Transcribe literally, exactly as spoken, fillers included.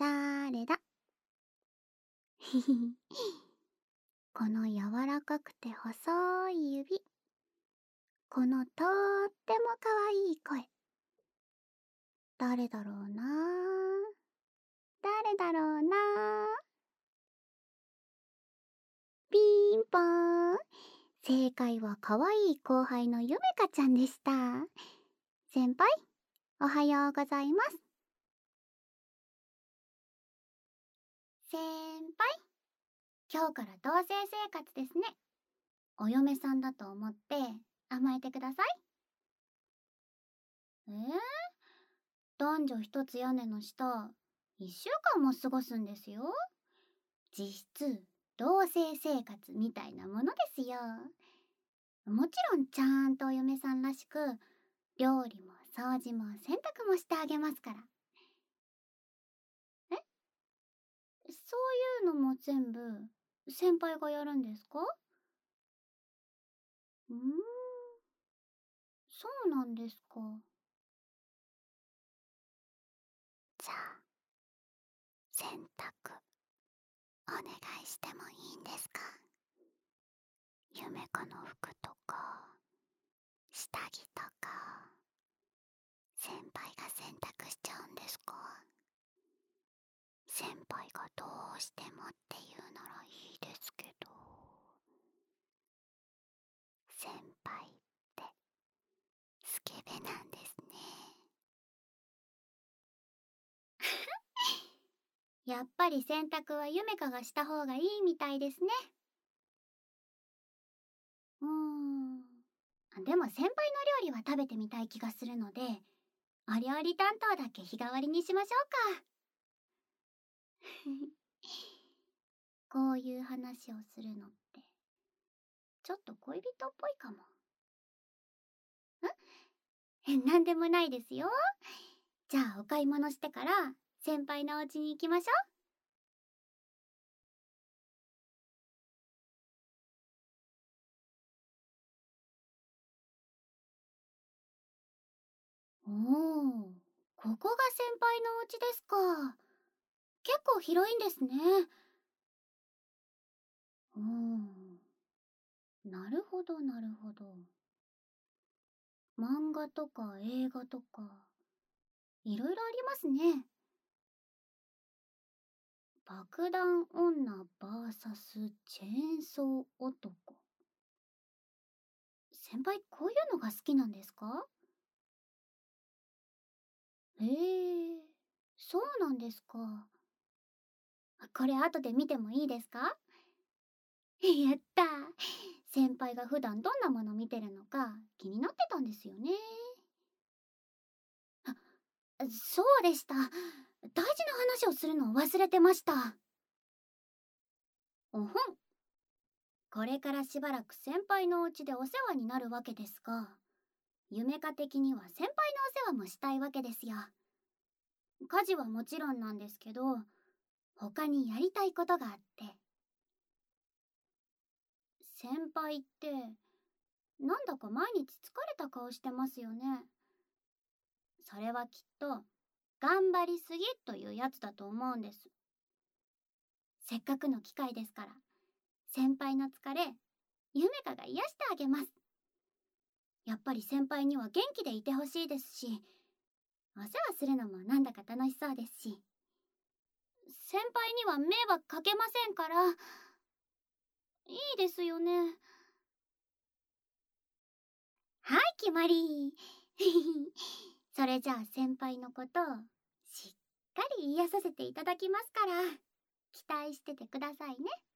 だれだ。ひひひ。この柔らかくて細い指。このとってもかわいい声。誰だろうな。誰だろうな。ピンポーン。正解はかわいい後輩のゆめかちゃんでした。先輩、おはようございます。先輩、今日から同棲生活ですね。お嫁さんだと思って甘えてください。えー、男女一つ屋根の下、一週間も過ごすんですよ。実質、同棲生活みたいなものですよ。もちろんちゃんとお嫁さんらしく、料理も掃除も洗濯もしてあげますから。え？そういうのも全部、先輩がやるんですか？うーん、そうなんですか。じゃあ、洗濯、お願いしてもいいんですか？ゆめかの服とか、下着とか、先輩が洗濯しちゃうんですか？先輩がどうしてもって言うならいいですけど。先輩ってスケベなんですね。やっぱり洗濯はゆめかがした方がいいみたいですね。うーん。でも先輩の料理は食べてみたい気がするので、お料理担当だけ日替わりにしましょうか。こういう話をするのってちょっと恋人っぽいかも。ん？なんでもないですよ。じゃあお買い物してから先輩のお家に行きましょう。おお、ここが先輩のお家ですか。結構広いんですね。うーん、なるほどなるほど。漫画とか映画とかいろいろありますね。爆弾女 ブイエス チェーンソー男。先輩こういうのが好きなんですか？へえ、そうなんですか。これ後で見てもいいですか？やったー。先輩が普段どんなもの見てるのか気になってたんですよね。あ、そうでした。大事な話をするのを忘れてました。おほん。これからしばらく先輩のお家でお世話になるわけですが、夢か的には先輩のお世話もしたいわけですよ。家事はもちろんなんですけど、他にやりたいことがあって。先輩って、なんだか毎日疲れた顔してますよね。それはきっと、頑張りすぎというやつだと思うんです。せっかくの機会ですから、先輩の疲れ、ゆめかが癒してあげます。やっぱり先輩には元気でいてほしいですし、お世話するのもなんだか楽しそうですし、先輩には迷惑かけませんから、いいですよね。はい、決まり。それじゃあ先輩のことをしっかり癒させていただきますから、期待しててくださいね。